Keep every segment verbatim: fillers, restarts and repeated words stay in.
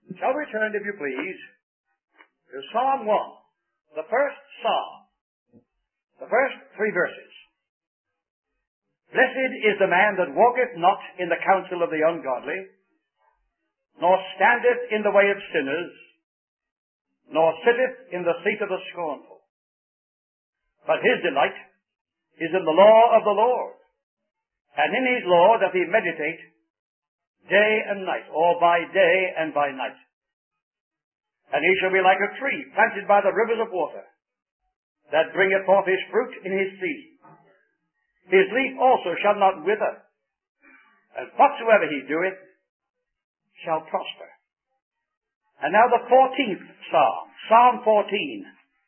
Shall we turn, if you please, to Psalm one, the first Psalm, the first three verses. Blessed is the man that walketh not in the counsel of the ungodly, nor standeth in the way of sinners, nor sitteth in the seat of the scornful. But his delight is in the law of the Lord, and in his law doth he meditate day and night, or by day and by night. And he shall be like a tree planted by the rivers of water, that bringeth forth his fruit in his season. His leaf also shall not wither, and whatsoever he doeth shall prosper. And now the fourteenth Psalm, Psalm fourteen.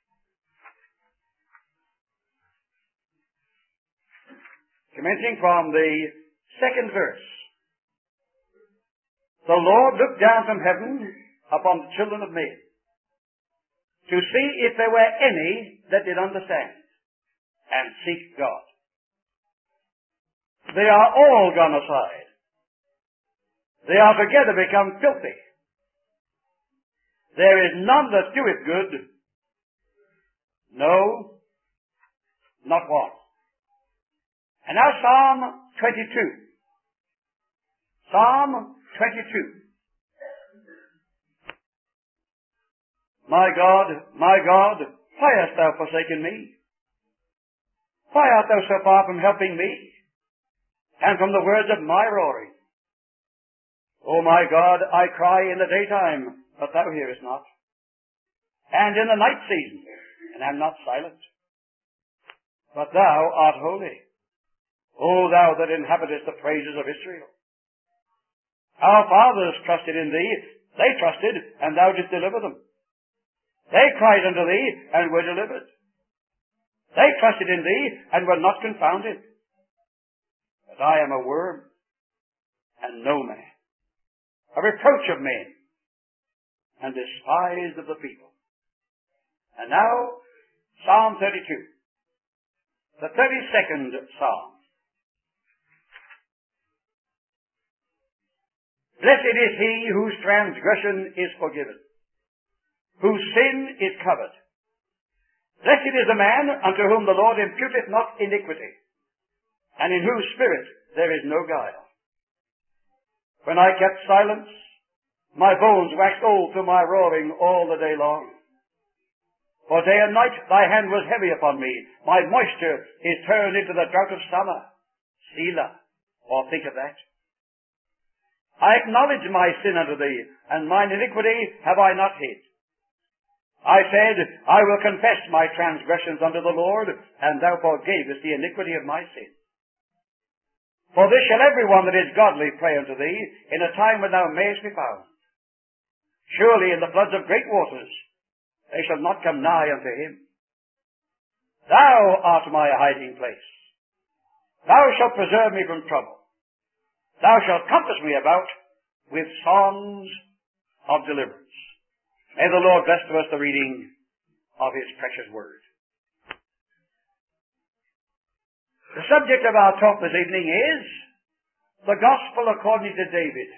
Commencing from the second verse. The Lord looked down from heaven upon the children of men, to see if there were any that did understand, and seek God. They are all gone aside. They are together become filthy. There is none that doeth good. No, not one. And now Psalm twenty-two. Psalm twenty-two. My God, my God, why hast thou forsaken me? Why art thou so far from helping me, and from the words of my roaring? O my God, I cry in the daytime, but thou hearest not, and in the night season, and am not silent. But thou art holy, O thou that inhabitest the praises of Israel. Our fathers trusted in thee, they trusted, and thou didst deliver them. They cried unto thee, and were delivered. They trusted in thee, and were not confounded. But I am a worm, and no man, a reproach of men, and despised of the people. And now, Psalm thirty-two, the thirty-second Psalm. Blessed is he whose transgression is forgiven, whose sin is covered. Blessed is the man unto whom the Lord imputeth not iniquity, and in whose spirit there is no guile. When I kept silence, my bones waxed old through my roaring all the day long. For day and night thy hand was heavy upon me. My moisture is turned into the drought of summer. Selah, or think of that. I acknowledge my sin unto thee, and mine iniquity have I not hid. I said, I will confess my transgressions unto the Lord, and thou forgavest the iniquity of my sin. For this shall every one that is godly pray unto thee, in a time when thou mayest be found. Surely in the floods of great waters they shall not come nigh unto him. Thou art my hiding place. Thou shalt preserve me from trouble. Thou shalt compass me about with songs of deliverance. May the Lord bless to us the reading of his precious word. The subject of our talk this evening is the gospel according to David.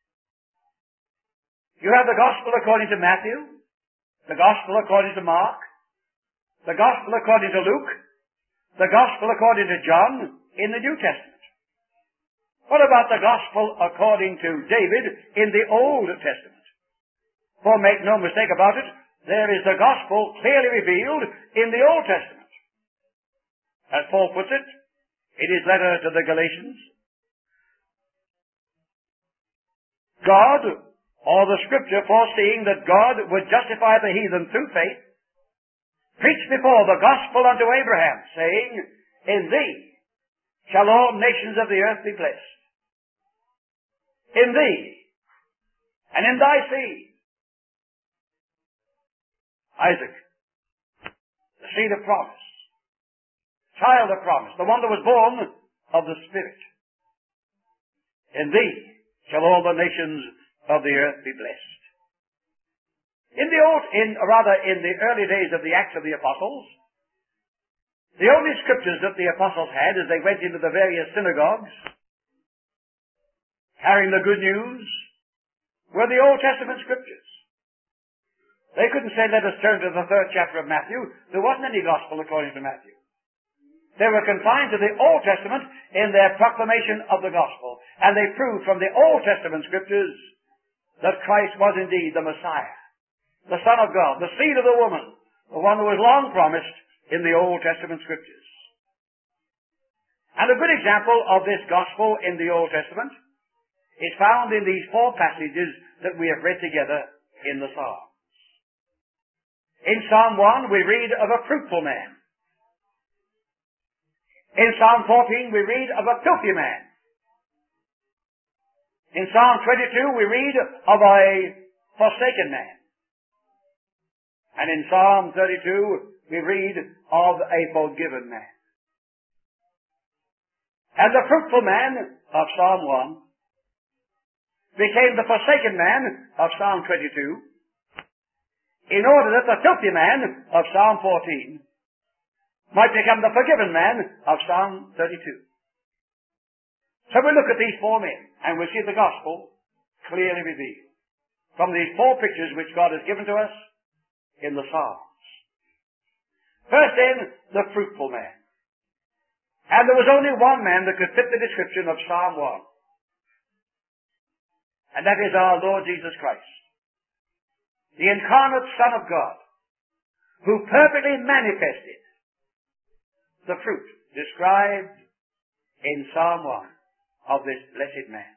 You have the gospel according to Matthew, the gospel according to Mark, the gospel according to Luke, the gospel according to John in the New Testament. What about the gospel according to David in the Old Testament? For make no mistake about it, there is the gospel clearly revealed in the Old Testament. As Paul puts it in his letter to the Galatians, God, or the Scripture, foreseeing that God would justify the heathen through faith, preached before the gospel unto Abraham, saying, In thee shall all nations of the earth be blessed. In thee, and in thy seed. Isaac, the seed of promise, child of promise, the one that was born of the Spirit. In thee shall all the nations of the earth be blessed. In the old, in, rather in the early days of the Acts of the Apostles, the only scriptures that the apostles had as they went into the various synagogues, carrying the good news, were the Old Testament scriptures. They couldn't say, let us turn to the third chapter of Matthew. There wasn't any gospel according to Matthew. They were confined to the Old Testament in their proclamation of the gospel. And they proved from the Old Testament scriptures that Christ was indeed the Messiah, the Son of God, the seed of the woman, the one who was long promised in the Old Testament scriptures. And a good example of this gospel in the Old Testament is found in these four passages that we have read together in the Psalms. In Psalm one, we read of a fruitful man. In Psalm fourteen, we read of a filthy man. In Psalm twenty-two, we read of a forsaken man. And in Psalm thirty-two, we read of a forgiven man. And the fruitful man of Psalm one became the forsaken man of Psalm twenty-two, in order that the filthy man of Psalm fourteen might become the forgiven man of Psalm thirty-two. So we look at these four men, and we see the gospel clearly revealed from these four pictures which God has given to us in the Psalms. First then, the fruitful man. And there was only one man that could fit the description of Psalm one. And that is our Lord Jesus Christ, the incarnate Son of God, who perfectly manifested the fruit described in Psalm one of this blessed man.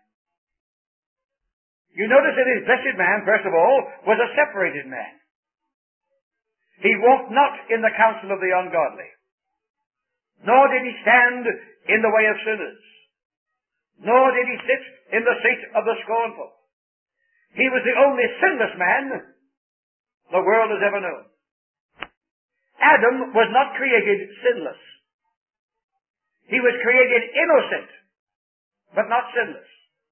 You notice that this blessed man, first of all, was a separated man. He walked not in the counsel of the ungodly, nor did he stand in the way of sinners, nor did he sit in the seat of the scornful. He was the only sinless man the world has ever known. Adam was not created sinless. He was created innocent, but not sinless.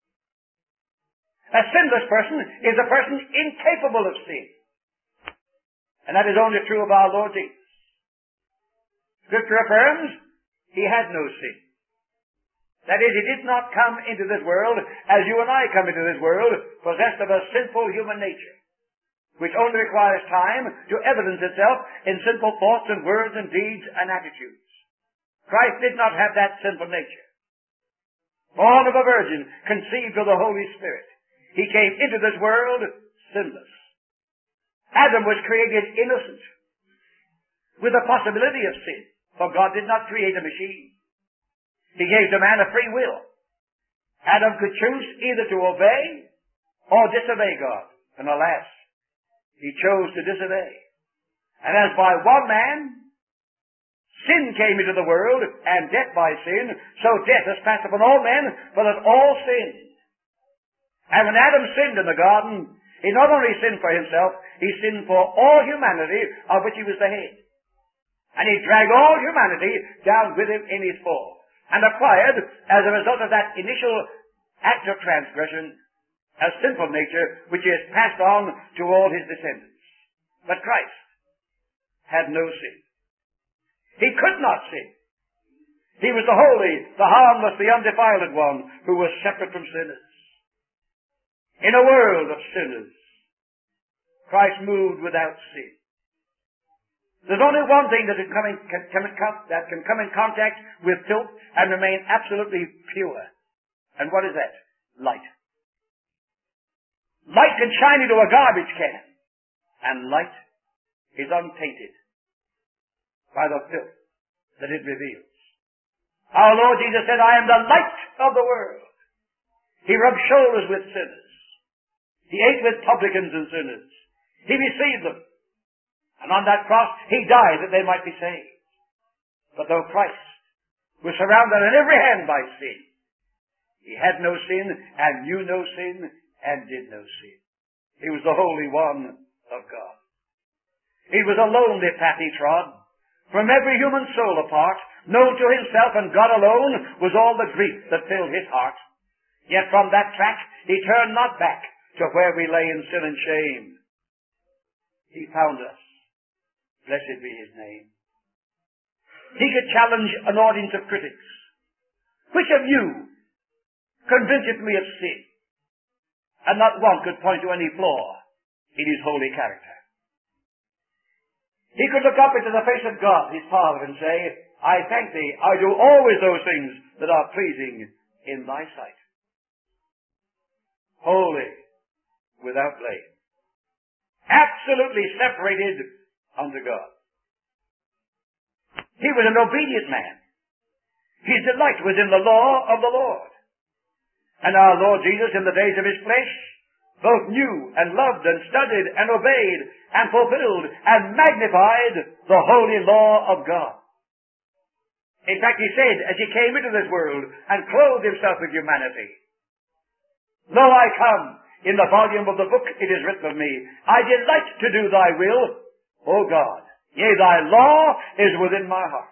A sinless person is a person incapable of sin. And that is only true of our Lord Jesus. Scripture affirms he had no sin. That is, he did not come into this world as you and I come into this world, possessed of a sinful human nature, which only requires time to evidence itself in sinful thoughts and words and deeds and attitudes. Christ did not have that sinful nature. Born of a virgin, conceived of the Holy Spirit, he came into this world sinless. Adam was created innocent, with the possibility of sin, for God did not create a machine. He gave to man a free will. Adam could choose either to obey or disobey God. And alas, he chose to disobey. And as by one man, sin came into the world, and death by sin, so death has passed upon all men, for that all sinned. And when Adam sinned in the garden, he not only sinned for himself, he sinned for all humanity, of which he was the head. And he dragged all humanity down with him in his fall, and acquired, as a result of that initial act of transgression, a sinful nature which he has passed on to all his descendants. But Christ had no sin. He could not sin. He was the holy, the harmless, the undefiled one who was separate from sinners. In a world of sinners, Christ moved without sin. There's only one thing that can come in, can, can, that can come in contact with filth and remain absolutely pure. And what is that? Light. Light can shine into a garbage can, and light is untainted by the filth that it reveals. Our Lord Jesus said, I am the light of the world. He rubbed shoulders with sinners. He ate with publicans and sinners. He received them. And on that cross, he died that they might be saved. But though Christ was surrounded on every hand by sin, he had no sin, and knew no sin, and did no sin. He was the Holy One of God. He was a lonely path he trod. From every human soul apart, known to himself and God alone, was all the grief that filled his heart. Yet from that track, he turned not back to where we lay in sin and shame. He found us. Blessed be his name. He could challenge an audience of critics. Which of you convinceth me of sin? and not one could point to any flaw in his holy character. He could look up into the face of God, his Father, and say, I thank thee, I do always those things that are pleasing in thy sight. Holy, without blame. Absolutely separated unto God. He was an obedient man. His delight was in the law of the Lord. And our Lord Jesus, in the days of his flesh, both knew and loved and studied and obeyed and fulfilled and magnified the holy law of God. In fact, he said, as he came into this world and clothed himself with humanity, Lo, I come, in the volume of the book it is written of me, I delight to do thy will, O God. Yea, thy law is within my heart.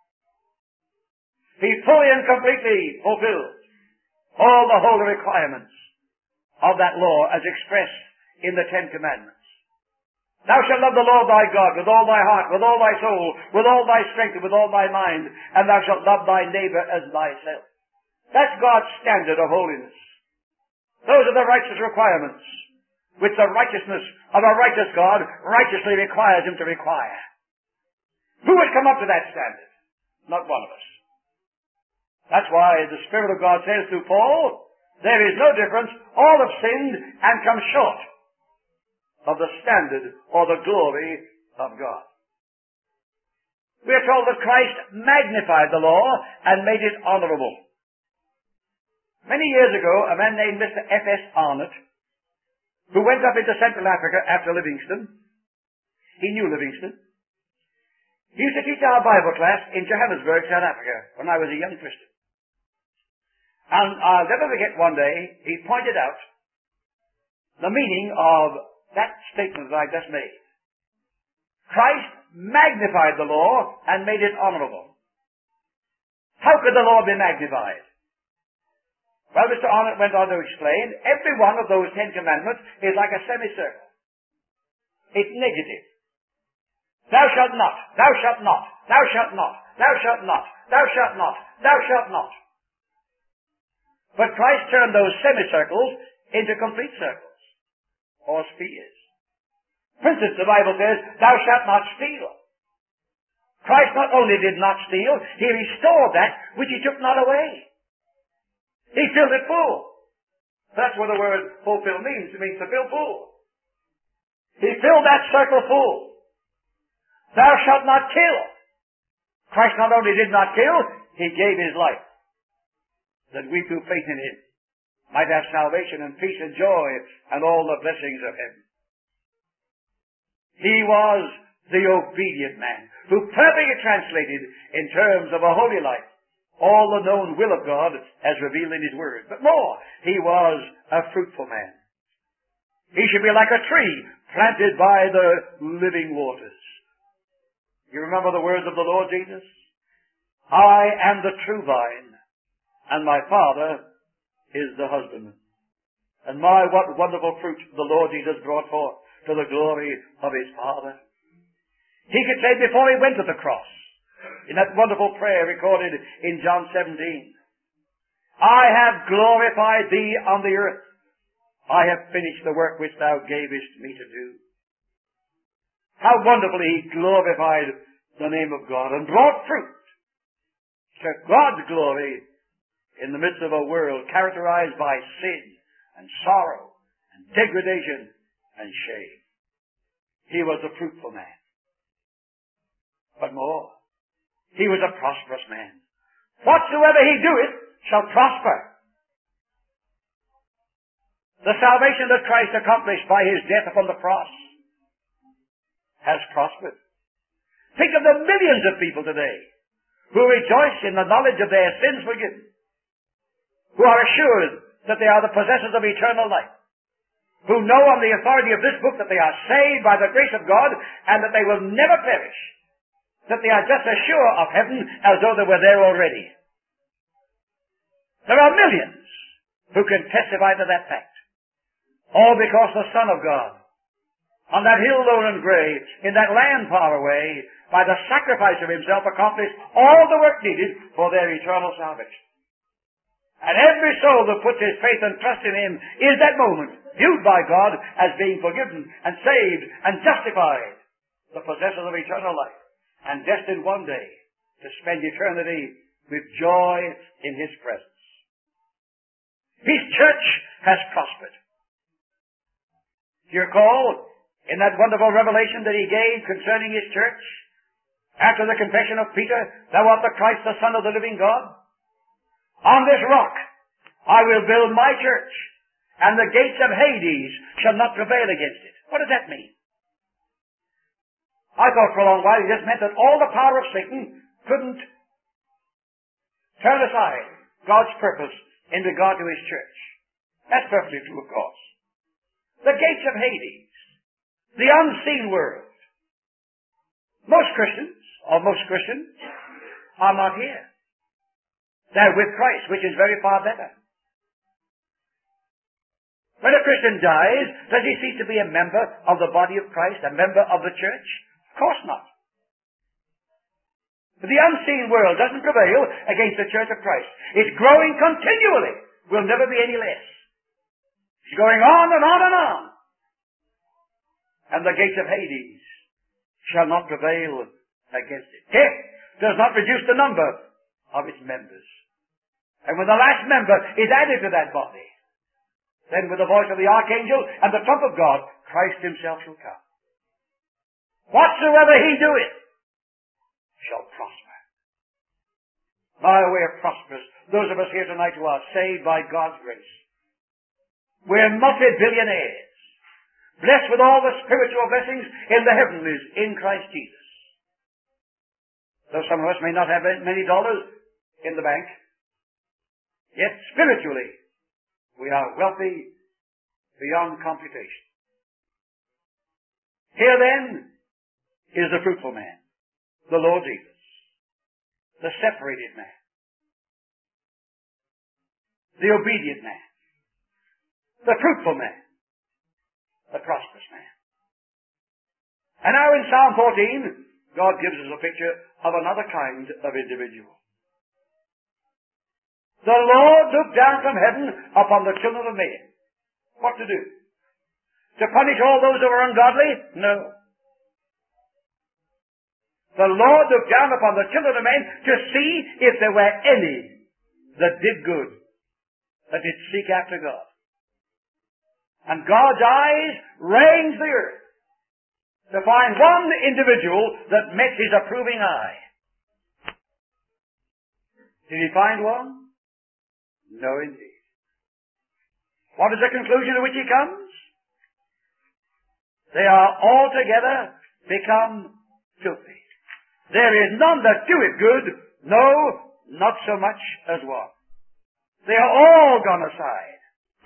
He fully and completely fulfilled all the holy requirements of that law as expressed in the Ten Commandments. Thou shalt love the Lord thy God with all thy heart, with all thy soul, with all thy strength, and with all thy mind, and thou shalt love thy neighbor as thyself. That's God's standard of holiness. Those are the righteous requirements which the righteousness of a righteous God righteously requires him to require. Who would come up to that standard? Not one of us. That's why the Spirit of God says through Paul, there is no difference. All have sinned and come short of the standard or the glory of God. We are told that Christ magnified the law and made it honorable. Many years ago, a man named Mister F S Arnott, who went up into Central Africa after Livingstone, he knew Livingstone. He used to teach our Bible class in Johannesburg, South Africa, when I was a young Christian. And I'll never forget one day, he pointed out the meaning of that statement that I just made. Christ magnified the law and made it honorable. How could the law be magnified? Well, Mister Arnott went on to explain, every one of those Ten Commandments is like a semicircle. It's negative. Thou shalt not, thou shalt not, thou shalt not, thou shalt not, thou shalt not, thou shalt not. But Christ turned those semicircles into complete circles, or spheres. For instance, the Bible says, thou shalt not steal. Christ not only did not steal, he restored that which he took not away. He filled it full. That's what the word fulfill means. It means to fill full. He filled that circle full. Thou shalt not kill. Christ not only did not kill, he gave his life, that we through faith in him might have salvation and peace and joy and all the blessings of heaven. He was the obedient man who perfectly translated in terms of a holy life all the known will of God as revealed in his word. But more, he was a fruitful man. He should be like a tree planted by the living waters. You remember the words of the Lord Jesus? I am the true vine, and my Father is the husbandman. And my, what wonderful fruit the Lord Jesus brought forth to the glory of his Father. He could say before he went to the cross, in that wonderful prayer recorded in John seventeen, I have glorified thee on the earth. I have finished the work which thou gavest me to do. How wonderfully he glorified the name of God and brought fruit to God's glory in the midst of a world characterized by sin and sorrow and degradation and shame. He was a fruitful man. But more, he was a prosperous man. Whatsoever he doeth shall prosper. The salvation that Christ accomplished by his death upon the cross has prospered. Think of the millions of people today who rejoice in the knowledge of their sins forgiven, who are assured that they are the possessors of eternal life, who know on the authority of this book that they are saved by the grace of God and that they will never perish, that they are just as sure of heaven as though they were there already. There are millions who can testify to that fact. All because the Son of God, on that hill lone and gray, in that land far away, by the sacrifice of himself accomplished all the work needed for their eternal salvation. And every soul that puts his faith and trust in him is that moment viewed by God as being forgiven and saved and justified, the possessors of eternal life, and destined one day to spend eternity with joy in His presence. His church has prospered. Do you recall in that wonderful revelation that He gave concerning His church, after the confession of Peter, "Thou art the Christ, the Son of the living God? On this rock I will build my church, and the gates of Hades shall not prevail against it." What does that mean? I thought for a long while it just meant that all the power of Satan couldn't turn aside God's purpose in regard to His church. That's perfectly true, of course. The gates of Hades, the unseen world. Most Christians, or most Christians, are not here. They're with Christ, which is very far better. When a Christian dies, does he cease to be a member of the body of Christ, a member of the church? Of course not. But the unseen world doesn't prevail against the church of Christ. It's growing continually. Will never be any less. It's going on and on and on. And the gates of Hades shall not prevail against it. Death does not reduce the number of its members. And when the last member is added to that body, then with the voice of the archangel and the trump of God, Christ Himself shall come. Whatsoever He doeth shall prosper. My way of prosperous, those of us here tonight who are saved by God's grace. We're multi-billionaires, blessed with all the spiritual blessings in the heavenlies in Christ Jesus. Though some of us may not have many dollars in the bank, yet spiritually we are wealthy beyond computation. Here then is the fruitful man, the Lord Jesus, the separated man, the obedient man, the fruitful man, the prosperous man. And now in Psalm fourteen, God gives us a picture of another kind of individual. The Lord looked down from heaven upon the children of men. What to do? To punish all those who are ungodly? No. The Lord looked down upon the children of men to see if there were any that did good, that did seek after God. And God's eyes ranged the earth to find one individual that met His approving eye. Did He find one? No, indeed. What is the conclusion to which He comes? They are altogether become filthy. There is none that doeth good, no, not so much as one. They are all gone aside.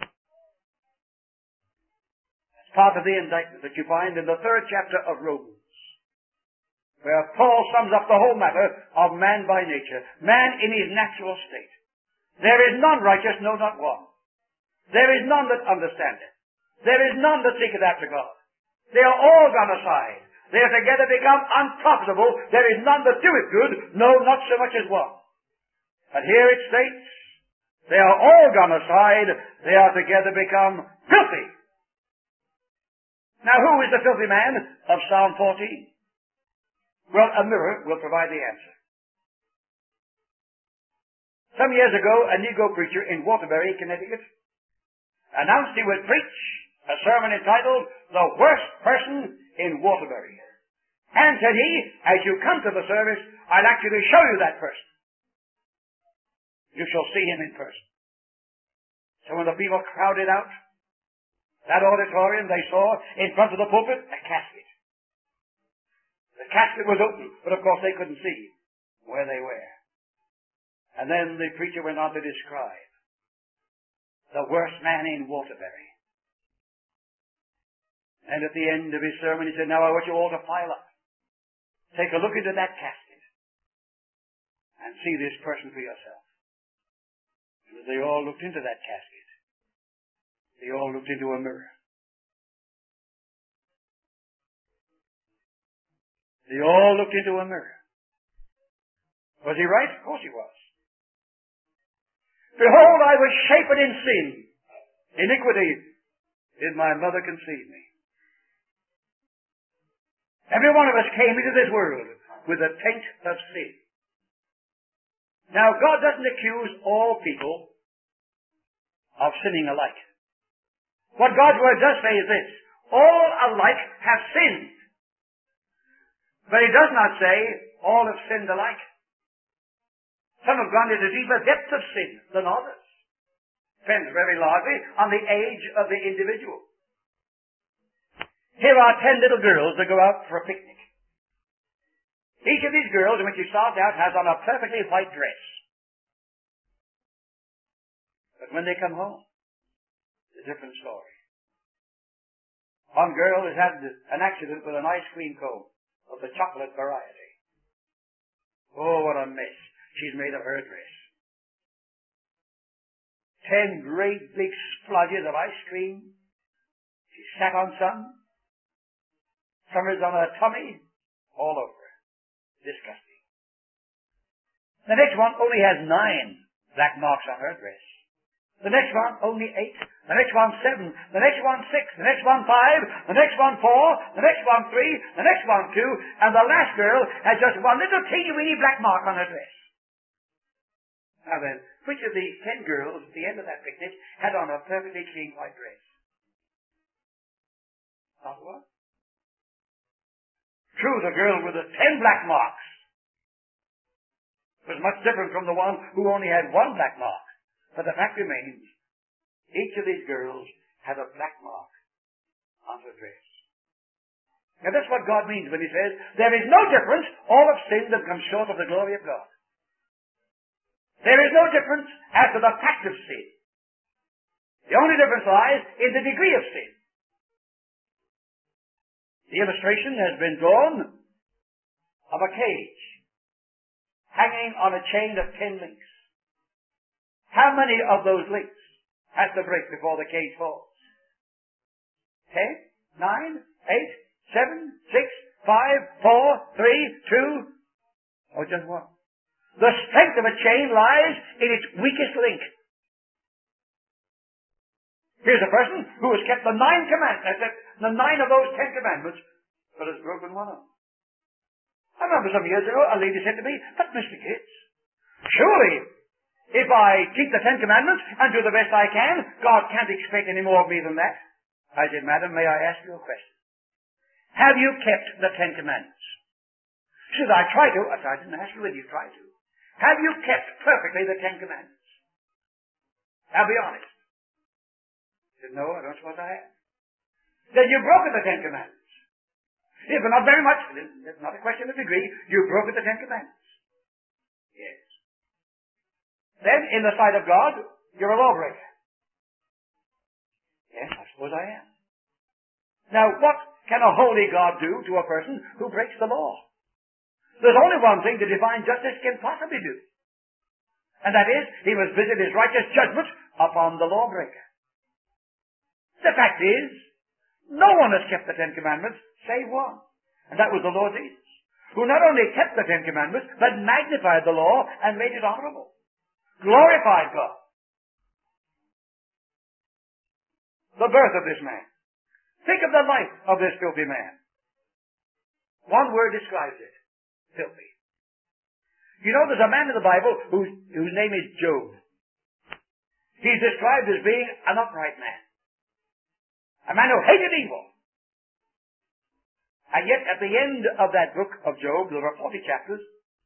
That's part of the indictment that you find in the third chapter of Romans, where Paul sums up the whole matter of man by nature, man in his natural state. There is none righteous, no, not one. There is none that understandeth. There is none that seeketh after God. They are all gone aside. They are together become unprofitable. There is none that doeth good, no, not so much as one. And here it states, they are all gone aside. They are together become filthy. Now who is the filthy man of Psalm fourteen? Well, a mirror will provide the answer. Some years ago, a Negro preacher in Waterbury, Connecticut, announced he would preach a sermon entitled, "The Worst Person in Waterbury." And said he, as you come to the service, I'll actually show you that person. You shall see him in person. So when the people crowded out that auditorium, they saw in front of the pulpit a casket. The casket was open, but of course they couldn't see where they were. And then the preacher went on to describe the worst man in Waterbury. And at the end of his sermon, he said, now I want you all to file up. Take a look into that casket and see this person for yourself. And as they all looked into that casket, they all looked into a mirror. They all looked into a mirror. Was he right? Of course he was. Behold, I was shapen in sin. Iniquity did my mother conceive me. Every one of us came into this world with a taint of sin. Now, God doesn't accuse all people of sinning alike. What God's Word does say is this: all alike have sinned. But He does not say all have sinned alike. Some have gone into deeper depths of sin than others. Depends very largely on the age of the individual. Here are ten little girls that go out for a picnic. Each of these girls, when she starts out, has on a perfectly white dress. But when they come home, it's a different story. One girl has had an accident with an ice cream cone of the chocolate variety. Oh, what a mess she's made of her dress. Ten great big splodges of ice cream. She sat on some. Some is on her tummy, all over her. Disgusting. The next one only has nine black marks on her dress. The next one only eight. The next one seven. The next one six. The next one five. The next one four. The next one three. The next one two. And the last girl has just one little teeny weeny black mark on her dress. Now then, which of these ten girls at the end of that picnic had on a perfectly clean white dress? Not one. True, the girl with the ten black marks was much different from the one who only had one black mark. But the fact remains, each of these girls had a black mark on her dress. Now that's what God means when He says, there is no difference, all have sinned and come short of the glory of God. There is no difference as to the fact of sin. The only difference lies in the degree of sin. The illustration has been drawn of a cage hanging on a chain of ten links. How many of those links has to break before the cage falls? Ten, nine, eight, seven, six, five, four, three, two, or just one? The strength of a chain lies in its weakest link. Here's a person who has kept the nine commandments, the nine of those ten commandments, but has broken one of them. I remember some years ago, a lady said to me, but Mister Gates, surely, if I keep the Ten Commandments and do the best I can, God can't expect any more of me than that. I said, Madam, may I ask you a question? Have you kept the Ten Commandments? She said, I try to. I said, I didn't ask you whether you try to. Have you kept perfectly the Ten Commandments? Now be honest. She said, no, I don't suppose I have. Then you've broken the Ten Commandments. If not very much, it's not a question of degree, you've broken the Ten Commandments. Yes. Then, in the sight of God, you're a lawbreaker. Yes, I suppose I am. Now, what can a holy God do to a person who breaks the law? There's only one thing the divine justice can possibly do. And that is, He must visit His righteous judgment upon the lawbreaker. The fact is, no one has kept the Ten Commandments, save one. And that was the Lord Jesus, who not only kept the Ten Commandments, but magnified the law and made it honorable. Glorified God. The birth of this man. Think of the life of this filthy man. One word describes it. Filthy. You know, there's a man in the Bible whose, whose name is Job. He's described as being an upright man. A man who hated evil. And yet, at the end of that book of Job, there are forty chapters.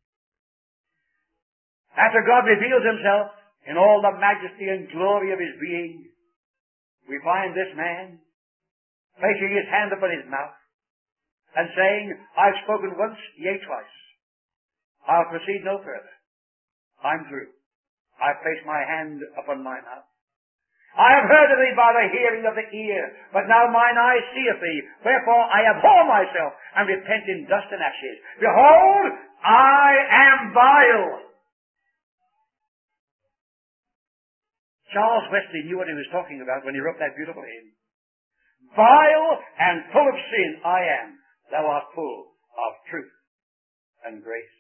After God reveals Himself in all the majesty and glory of His being, we find this man placing his hand upon his mouth and saying, I've spoken once, yea twice. I'll proceed no further. I'm through. I've placed my hand upon my mouth. I have heard of thee by the hearing of the ear, but now mine eye seeth thee. Wherefore I abhor myself, and repent in dust and ashes. Behold, I am vile. Charles Wesley knew what he was talking about when he wrote that beautiful hymn. Vile and full of sin I am. Thou art full of truth and grace.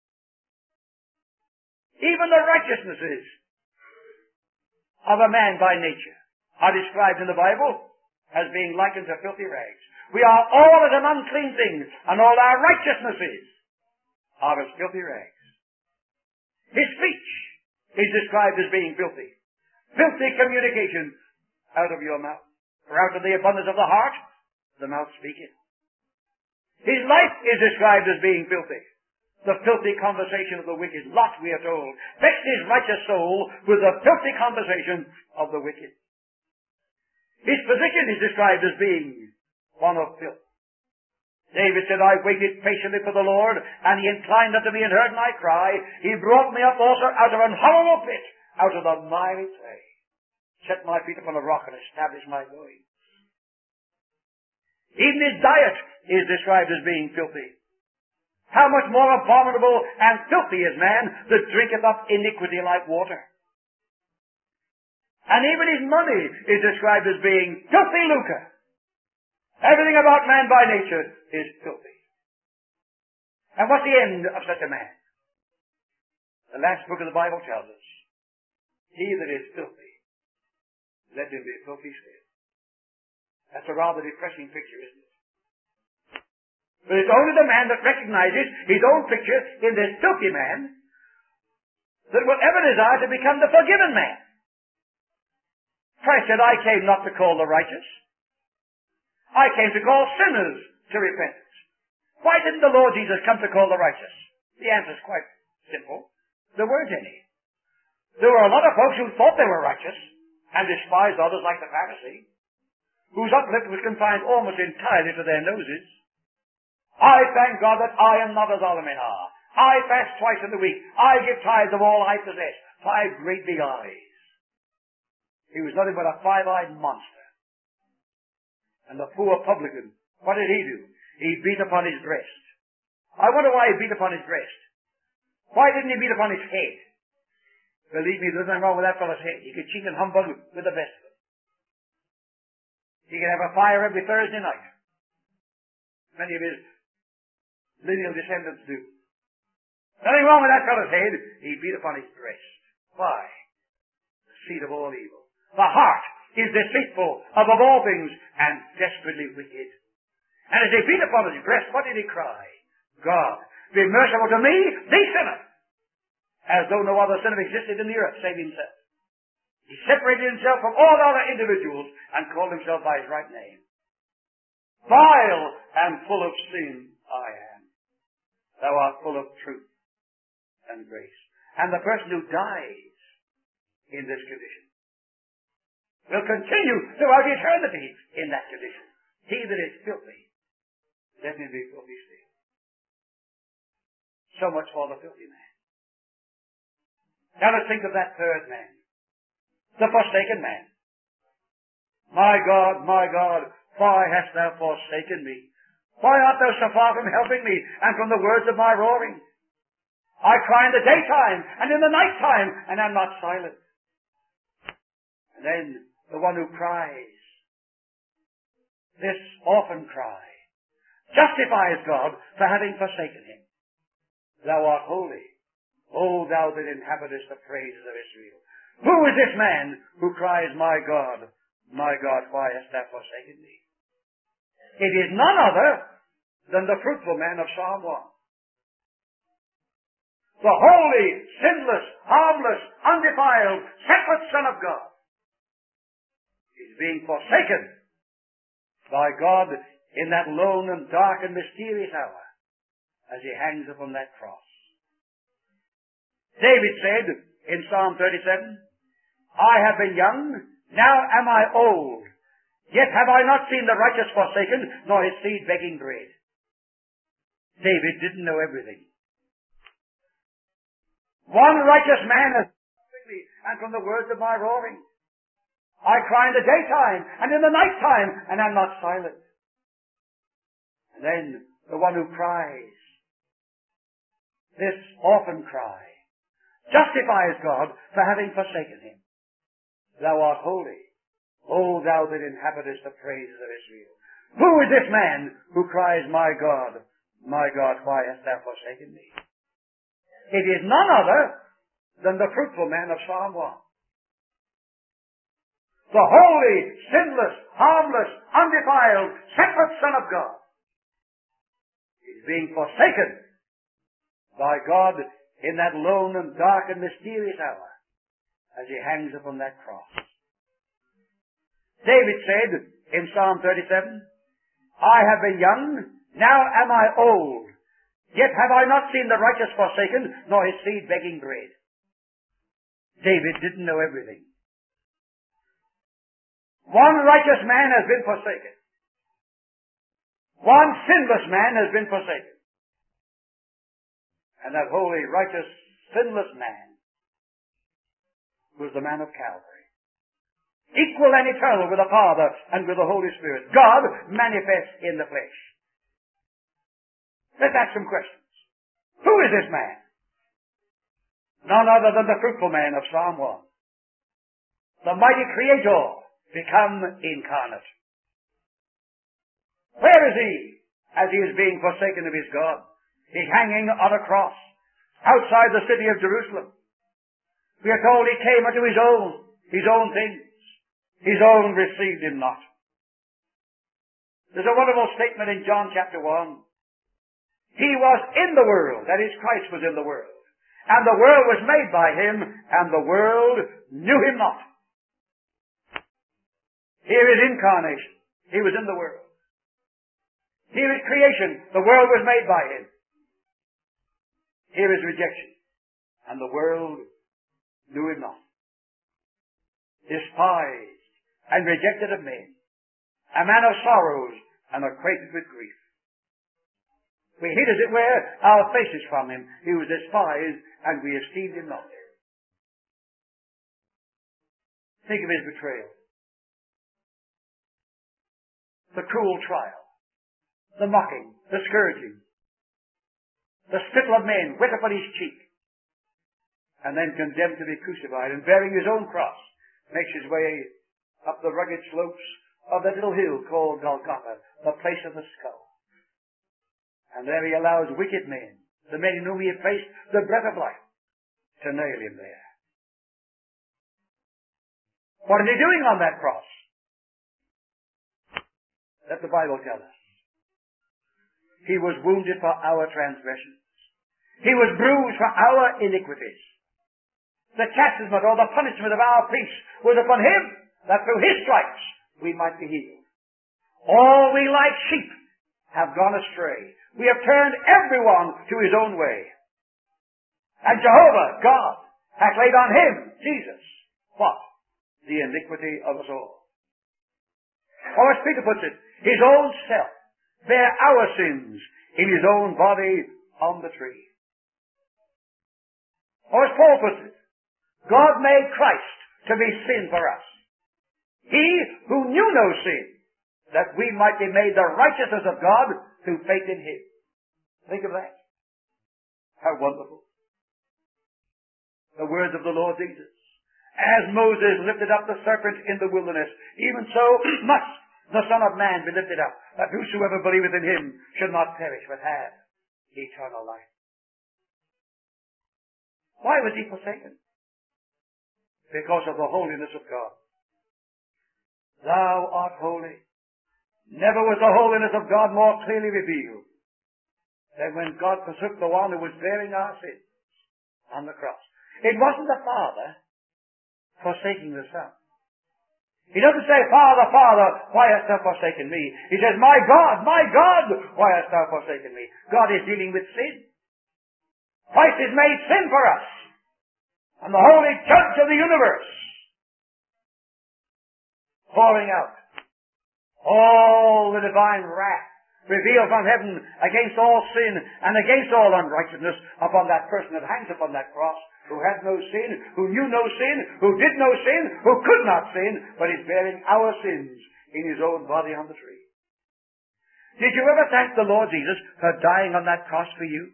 Even the righteousnesses of a man by nature are described in the Bible as being likened to filthy rags. We are all as an unclean thing, and all our righteousnesses are as filthy rags. His speech is described as being filthy. Filthy communication out of your mouth. For out of the abundance of the heart, the mouth speaketh. His life is described as being filthy. The filthy conversation of the wicked. Lot, we are told, vexed his righteous soul with the filthy conversation of the wicked. His position is described as being one of filth. David said, I waited patiently for the Lord, and he inclined unto me and heard my cry. He brought me up also out of an horrible pit, out of the miry clay. Set my feet upon a rock and established my goings. Even his diet is described as being filthy. How much more abominable and filthy is man that drinketh up iniquity like water. And even his money is described as being filthy lucre. Everything about man by nature is filthy. And what's the end of such a man? The last book of the Bible tells us, he that is filthy, let him be filthy still. That's a rather depressing picture, isn't it? But it's only the man that recognizes his own picture in this filthy man that will ever desire to become the forgiven man. Christ said, I came not to call the righteous. I came to call sinners to repentance. Why didn't the Lord Jesus come to call the righteous? The answer is quite simple. There weren't any. There were a lot of folks who thought they were righteous and despised others like the Pharisee, whose uplift was confined almost entirely to their noses. I thank God that I am not as other men are. I fast twice in the week. I give tithes of all I possess. Five great big eyes. He was nothing but a five-eyed monster. And the poor publican, what did he do? He beat upon his breast. I wonder why he beat upon his breast. Why didn't he beat upon his head? Believe me, there's nothing wrong with that fellow's head. He could cheat and humbug with the best of them. He could have a fire every Thursday night. Many of his lineal descendants do. Nothing wrong with that fellow's head. He beat upon his breast. Why? The seat of all evil. The heart is deceitful above all things and desperately wicked. And as he beat upon his breast, what did he cry? God, be merciful to me, the sinner. As though no other sinner existed in the earth save himself. He separated himself from all other individuals and called himself by his right name. Vile and full of sin I am. Thou art full of truth and grace. And the person who dies in this condition will continue throughout eternity in that condition. He that is filthy, let him be filthy still. So much for the filthy man. Now let's think of that third man, the forsaken man. My God, my God, why hast thou forsaken me? Why art thou so far from helping me and from the words of my roaring? I cry in the daytime and in the night time, and am not silent. And then the one who cries, this orphan cry, justifies God for having forsaken him. Thou art holy, O thou that inhabitest the praises of Israel. Who is this man who cries, my God, my God, why hast thou forsaken me? It is none other than the fruitful man of Psalm one. The holy, sinless, harmless, undefiled, separate Son of God is being forsaken by God in that lone and dark and mysterious hour as he hangs upon that cross. David said in Psalm thirty-seven, I have been young, now am I old, yet have I not seen the righteous forsaken, nor his seed begging bread. David didn't know everything. One righteous man has forsaken me, and from the words of my roaring. I cry in the daytime and in the night time, and am not silent. And then the one who cries, this orphan cry, justifies God for having forsaken him. Thou art holy, O thou that inhabitest the praises of Israel. Who is this man who cries, my God, my God, why hast thou forsaken me? It is none other than the fruitful man of Psalm one. the holy, sinless, harmless, undefiled, separate Son of God, is being forsaken by God in that lone and dark and mysterious hour as he hangs upon that cross. David said in Psalm thirty-seven, I have been young, now am I old, yet have I not seen the righteous forsaken, nor his seed begging bread. David didn't know everything. One righteous man has been forsaken. One sinless man has been forsaken. And that holy, righteous, sinless man was the man of Calvary. Equal and eternal with the Father and with the Holy Spirit. God manifest in the flesh. Let's ask some questions. Who is this man? None other than the fruitful man of Psalm one. The mighty Creator become incarnate. Where is he as he is being forsaken of his God? He's hanging on a cross outside the city of Jerusalem. We are told he came unto his own, his own things. His own received him not. There's a wonderful statement in John chapter one. He was in the world, that is, Christ was in the world. And the world was made by him, and the world knew him not. Here is incarnation. He was in the world. Here is creation. The world was made by him. Here is rejection. And the world knew him not. Despised and rejected of men. A man of sorrows and acquainted with grief. We hid, as it were, our faces from him. He was despised and we esteemed him not. Think of his betrayal. The cruel trial. The mocking. The scourging. The spittle of men wet upon his cheek. And then condemned to be crucified and bearing his own cross makes his way up the rugged slopes of that little hill called Golgotha, the place of the skull. And there he allows wicked men, the men in whom he had placed the breath of life, to nail him there. What is he doing on that cross? Let the Bible tell us. He was wounded for our transgressions. He was bruised for our iniquities. The chastisement or the punishment of our peace was upon him, that through his stripes we might be healed. All we like sheep have gone astray. We have turned everyone to his own way. And Jehovah, God, hath laid on him, Jesus, what? The iniquity of us all. Or as Peter puts it, his own self bare our sins in his own body on the tree. Or as Paul puts it, God made Christ to be sin for us. He who knew no sin, that we might be made the righteousness of God through faith in him. Think of that. How wonderful. The words of the Lord Jesus. As Moses lifted up the serpent in the wilderness, even so must the Son of Man be lifted up, that whosoever believeth in him should not perish, but have eternal life. Why was he forsaken? Because of the holiness of God. Thou art holy. Never was the holiness of God more clearly revealed than when God forsook the one who was bearing our sins on the cross. It wasn't the Father forsaking the Son. He doesn't say, Father, Father, why hast thou forsaken me? He says, My God, my God, why hast thou forsaken me? God is dealing with sin. Christ is made sin for us. And the holy judge of the universe pouring out all the divine wrath revealed from heaven against all sin and against all unrighteousness upon that person that hangs upon that cross, who had no sin, who knew no sin, who did no sin, who could not sin, but is bearing our sins in his own body on the tree. Did you ever thank the Lord Jesus for dying on that cross for you?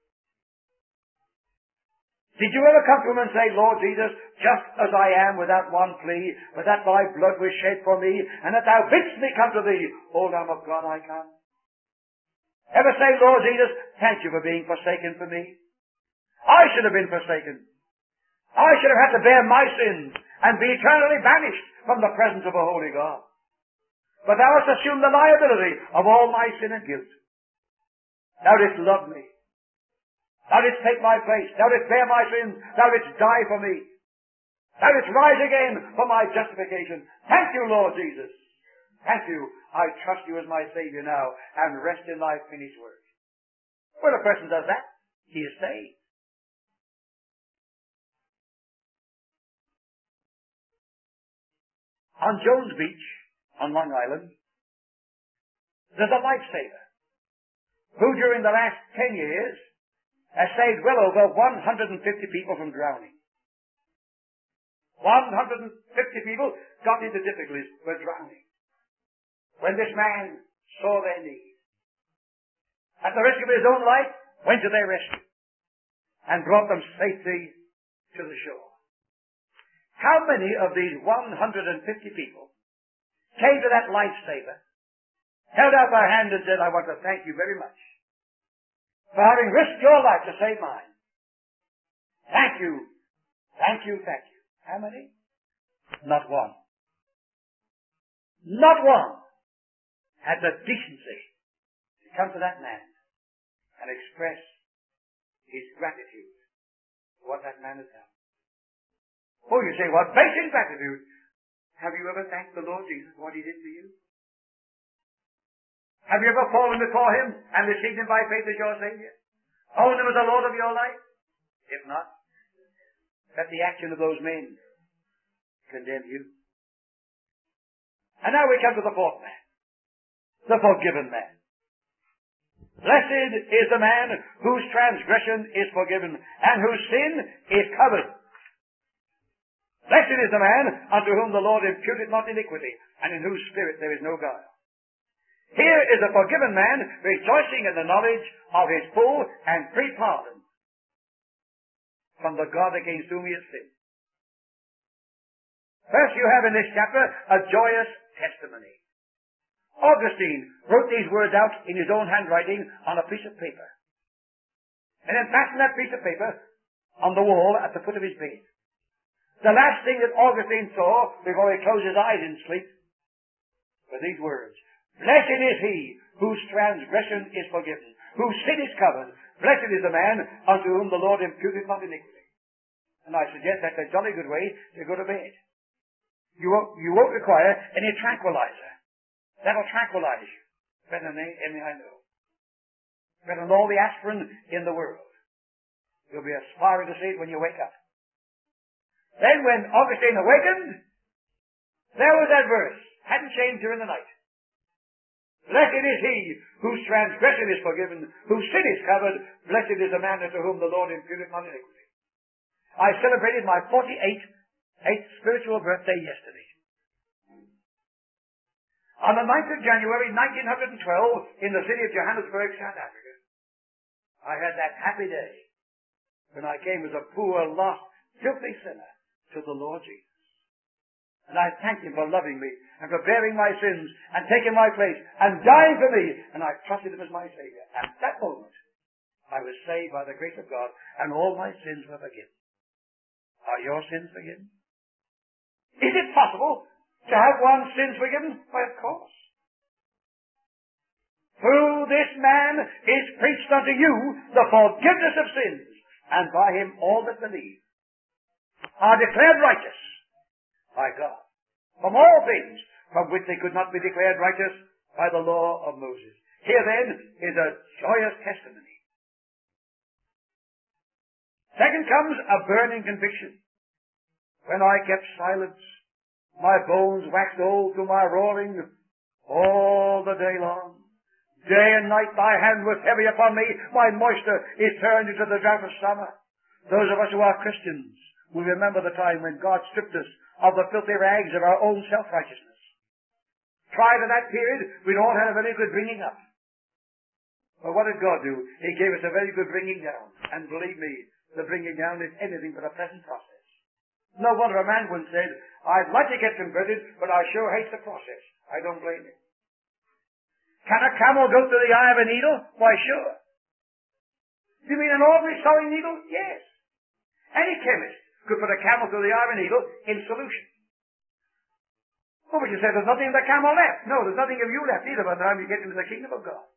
Did you ever come to him and say, Lord Jesus, just as I am without one plea, but that thy blood was shed for me, and that thou bidst me come to thee, O Lamb of God, I come? Ever say, Lord Jesus, thank you for being forsaken for me? I should have been forsaken. I should have had to bear my sins and be eternally banished from the presence of a holy God. But thou hast assumed the liability of all my sin and guilt. Thou didst love me. Thou didst take my place. Thou didst bear my sins. Thou didst die for me. Thou didst rise again for my justification. Thank you, Lord Jesus. Thank you. I trust you as my Savior now and rest in thy finished work. When a person does that, he is saved. On Jones Beach, on Long Island, there's a lifesaver who during the last ten years has saved well over one hundred fifty people from drowning. one hundred fifty people got into difficulties with drowning. When this man saw their need, at the risk of his own life, went to their rescue and brought them safely to the shore. How many of these one hundred fifty people came to that lifesaver, held out their hand and said, I want to thank you very much for having risked your life to save mine. Thank you, thank you, thank you. How many? Not one. Not one had the decency to come to that man and express his gratitude for what that man has done. Oh, you say, what basic gratitude. Have you ever thanked the Lord Jesus for what he did for you? Have you ever fallen before him and received him by faith as your Savior? Owned him as the Lord of your life? If not, let the action of those men condemn you. And now we come to the fourth man, the forgiven man. Blessed is the man whose transgression is forgiven and whose sin is covered. Blessed is the man unto whom the Lord imputeth not iniquity, and in whose spirit there is no guile. Here is a forgiven man rejoicing in the knowledge of his full and free pardon from the God against whom he has sinned. First, you have in this chapter a joyous testimony. Augustine wrote these words out in his own handwriting on a piece of paper, and then fastened that piece of paper on the wall at the foot of his bed. The last thing that Augustine saw before he closed his eyes in sleep were these words, Blessed is he whose transgression is forgiven, whose sin is covered. Blessed is the man unto whom the Lord imputeth not iniquity. And I suggest that's a jolly good way to go to bed. You won't, you won't require any tranquilizer. That'll tranquilize you better than anything I know. Better than all the aspirin in the world. You'll be aspiring to see it when you wake up. Then when Augustine awakened, there was that verse. Hadn't changed during the night. Blessed is he whose transgression is forgiven, whose sin is covered. Blessed is the man unto whom the Lord imputeth not iniquity. I celebrated my forty-eighth eighth spiritual birthday yesterday. On the ninth of January, nineteen twelve, in the city of Johannesburg, South Africa, I had that happy day when I came as a poor, lost, filthy sinner to the Lord Jesus. And I thank him for loving me and for bearing my sins and taking my place and dying for me. And I trusted him as my Savior. At that moment, I was saved by the grace of God and all my sins were forgiven. Are your sins forgiven? Is it possible to have one's sins forgiven? Why, of course. Through this man is preached unto you the forgiveness of sins, and by him all that believe are declared righteous by God from all things from which they could not be declared righteous by the law of Moses. Here then is a joyous testimony. Second comes a burning conviction. When I kept silence, my bones waxed old through my roaring all the day long. Day and night thy hand was heavy upon me. My moisture is turned into the drought of summer. Those of us who are Christians will remember the time when God stripped us of the filthy rags of our own self-righteousness. Prior to that period, we'd all had a very good bringing up. But what did God do? He gave us a very good bringing down. And believe me, the bringing down is anything but a pleasant process. No wonder a man once said, I'd like to get converted, but I sure hate the process. I don't blame him. Can a camel go through the eye of a needle? Why, sure. You mean an ordinary sewing needle? Yes. Any chemist could put a camel through the eye of a needle in solution. Oh, but you said there's nothing of the camel left. No, there's nothing of you left either by the time you get into the kingdom of God.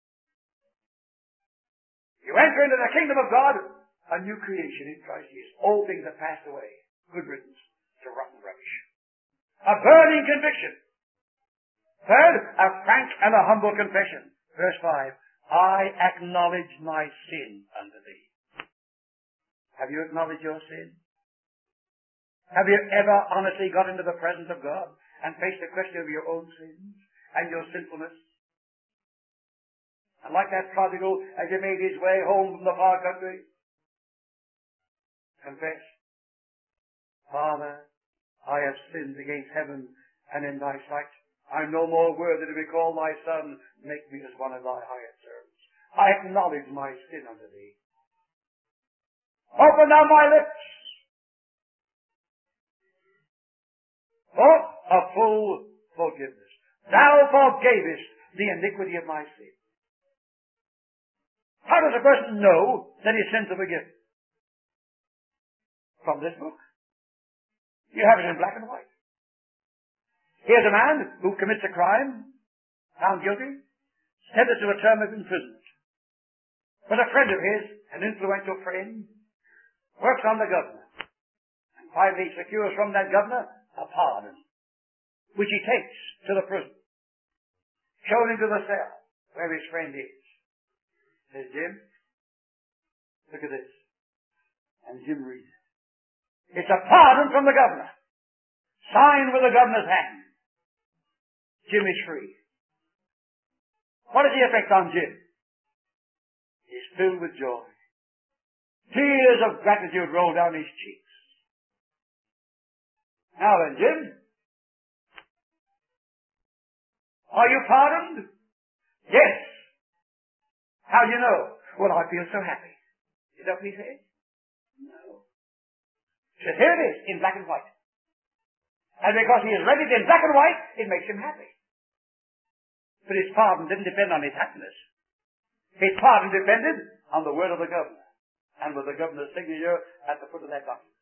You enter into the kingdom of God, a new creation in Christ Jesus. All things have passed away. Good riddance to rotten rubbish. A burning conviction. Third, a frank and a humble confession. Verse five. I acknowledge my sin unto thee. Have you acknowledged your sin? Have you ever honestly got into the presence of God and faced the question of your own sins and your sinfulness? And like that prodigal, as he made his way home from the far country, confess, Father, I have sinned against heaven and in thy sight. I'm no more worthy to be called thy son. Make me as one of thy hired servants. I acknowledge my sin unto thee. Open thou my lips. For a full forgiveness. Thou forgavest the iniquity of my sin. How does a person know that his sins are forgiven? From this book. You have it in black and white. Here's a man who commits a crime, found guilty, sentenced to a term of imprisonment. But a friend of his, an influential friend, works on the governor. And finally secures from that governor a pardon, which he takes to the prison. Shown into the cell where his friend is. Says, Jim, look at this. And Jim reads it. It's a pardon from the governor. Signed with the governor's hand. Jim is free. What is the effect on Jim? He's filled with joy. Tears of gratitude roll down his cheeks. Now then, Jim, are you pardoned? Yes. How do you know? Well, I feel so happy. Is that what he said? No. He says, here it is, in black and white. And because he has read it in black and white, it makes him happy. But his pardon didn't depend on his happiness. His pardon depended on the word of the governor, and with the governor's signature at the foot of that document.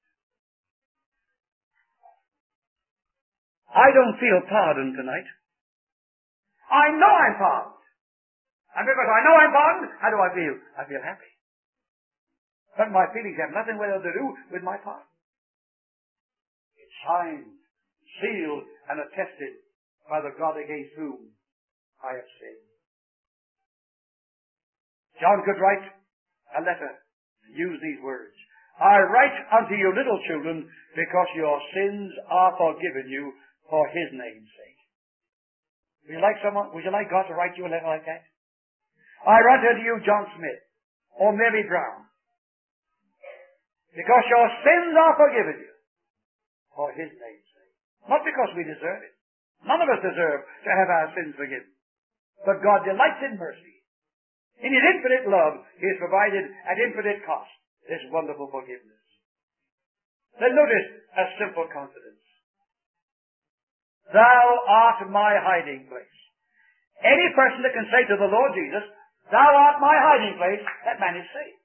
I don't feel pardoned tonight. I know I'm pardoned. And because I know I'm pardoned, how do I feel? I feel happy. But my feelings have nothing whatever to do with my pardon. It's signed, sealed, and attested by the God against whom I have sinned. John could write a letter and use these words. I write unto you little children because your sins are forgiven you for his name's sake. Would you like someone, would you like God to write you a letter like that? I write unto you John Smith or Mary Brown because your sins are forgiven you for his name's sake. Not because we deserve it. None of us deserve to have our sins forgiven. But God delights in mercy. In his infinite love, he has provided at infinite cost this wonderful forgiveness. Then notice a simple confidence. Thou art my hiding place. Any person that can say to the Lord Jesus, thou art my hiding place, that man is saved.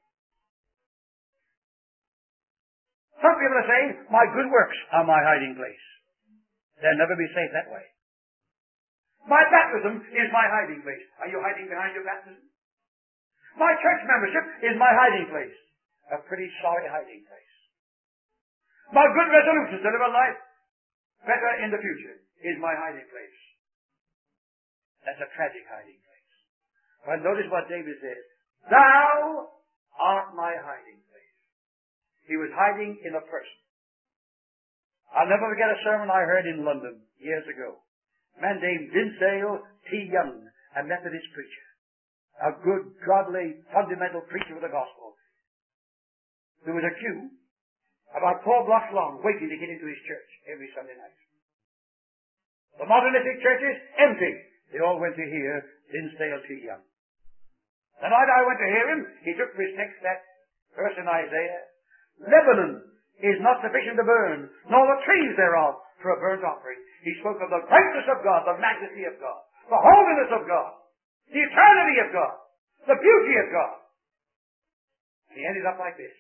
Some people are saying, my good works are my hiding place. They'll never be saved that way. My baptism is my hiding place. Are you hiding behind your baptism? My church membership is my hiding place. A pretty sorry hiding place. My good resolutions to live a life better in the future is my hiding place. That's a tragic hiding place. But notice what David says. Thou art my hiding place. He was hiding in a person. I'll never forget a sermon I heard in London years ago. A man named Dinsdale T. Young, a Methodist preacher. A good, godly, fundamental preacher of the gospel. There was a queue about four blocks long waiting to get into his church every Sunday night. The modernistic churches, empty. They all went to hear Dinsdale T. Young. The night I went to hear him, he took for his text that verse in Isaiah. Lebanon is not sufficient to burn, nor the trees thereof for a burnt offering. He spoke of the greatness of God, the majesty of God, the holiness of God, the eternity of God, the beauty of God. And he ended up like this.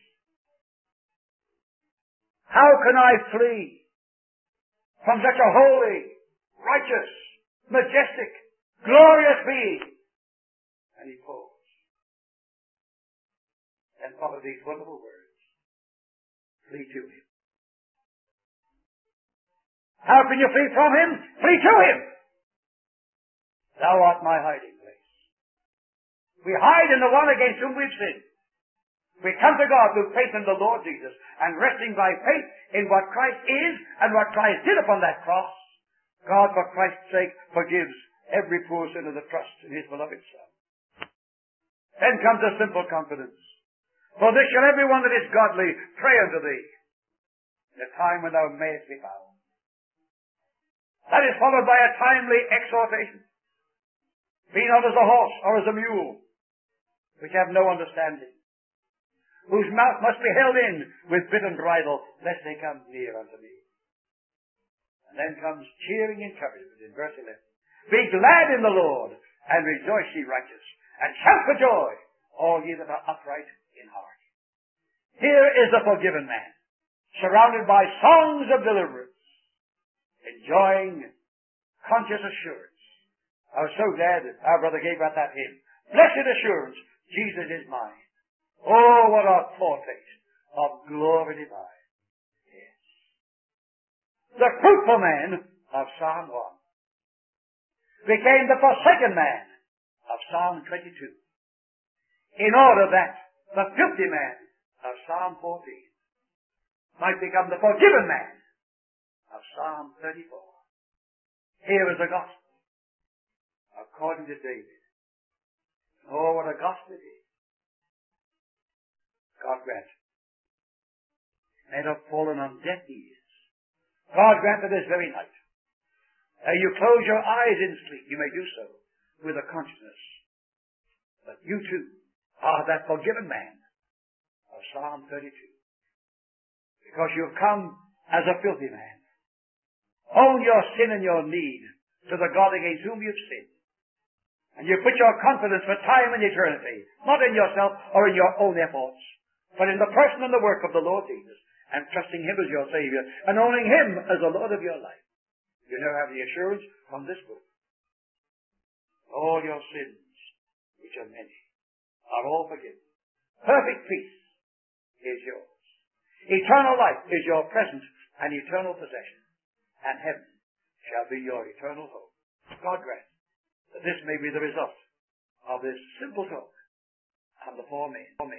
How can I flee from such a holy, righteous, majestic, glorious being. And he paused. And followed these wonderful words. Flee to him. How can you flee from him? Flee to him. Thou art my hiding place. We hide in the one against whom we've sinned. We come to God through faith in the Lord Jesus, and resting by faith in what Christ is and what Christ did upon that cross, God, for Christ's sake, forgives every poor sinner that trusts in his beloved Son. Then comes a simple confidence. For this shall every one that is godly pray unto thee, in the time when thou mayest be found. That is followed by a timely exhortation. Be not as a horse or as a mule, which have no understanding, whose mouth must be held in with bit and bridle, lest they come near unto me. And then comes cheering encouragement in verse eleven. Be glad in the Lord, and rejoice ye righteous, and shout for joy, all ye that are upright in heart. Here is the forgiven man, surrounded by songs of deliverance, enjoying conscious assurance. I was so glad that our brother gave out that hymn. Blessed assurance, Jesus is mine. Oh, what a foretaste of glory divine. Yes. The fruitful man of Psalm one became the forsaken man of Psalm twenty-two, in order that the filthy man of Psalm fourteen might become the forgiven man of Psalm thirty-four. Here is the gospel according to David. Oh, what a gospel it is. God grant. Men have fallen on deaf ears. God grant that this very night, uh, you close your eyes in sleep, you may do so with a consciousness that you too are that forgiven man of Psalm thirty-two. Because you've come as a filthy man. Own your sin and your need to the God against whom you've sinned. And you put your confidence for time and eternity, not in yourself or in your own efforts, but in the person and the work of the Lord Jesus, and trusting him as your Savior, and owning him as the Lord of your life. You now have the assurance from this book. All your sins, which are many, are all forgiven. Perfect peace is yours. Eternal life is your present and eternal possession, and heaven shall be your eternal home. God grant that this may be the result of this simple talk on the four men.